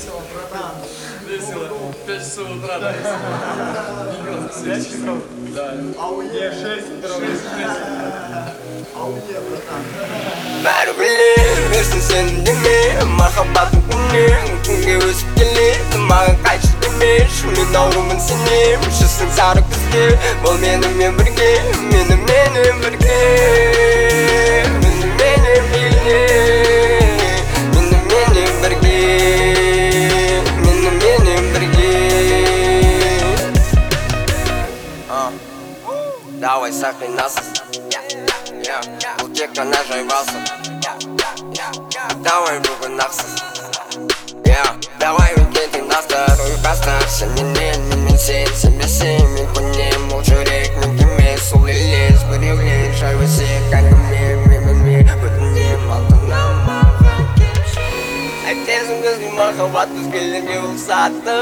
Весело, братан. Весело. 5 часов утра, да. Да. Ауе, 6 утра. Ауе, братан. Бәрі білерсің сен деме, махаббатым күнге өсіп келеді, маған қайтшы демеші, мен аурумын сенем, шысың сары күзге, бол менімен бірге, менімен бірге, менімен бірге, менімен бірге, менімен бірге. Давай сақинасыз, бұл тек қана жайбасың. Давай бүгін ақсыз, давай өткендің дастар, ұйқастар. Сенен мен сен, сенбесең мен көнем. Ол жүрек мен кемес, сол елес біреулер жай өсек әңгіме. Өтінем алтыннан маған келші. Айтесің бізге махаббат өзгелерге ұқсатты.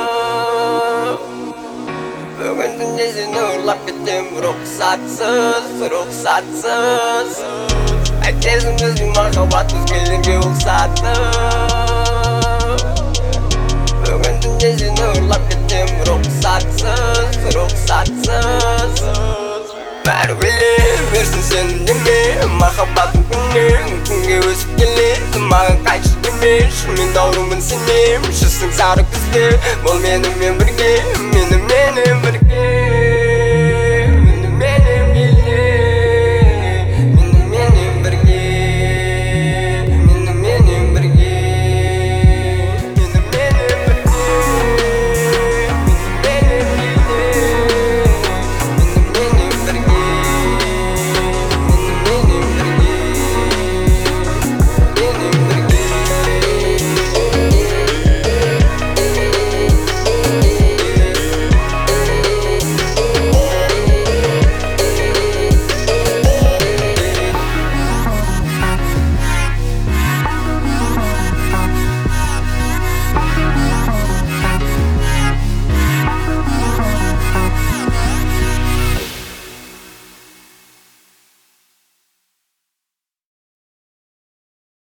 Бүгін түнде сені ұрлап кетем, рұқсатсыз. Айтесің бізге махаббат өзгелерге ұқсатты. Бүгін түнде сені ұрлап кетем, рұқсатсыз. Бәрі білерсің сен деме, махаббатым күнге өсіп келеді, маған қайтшы демеші, мен аурумын сенем, шысың сары күзге, бол менімен бірге, менімен бірге.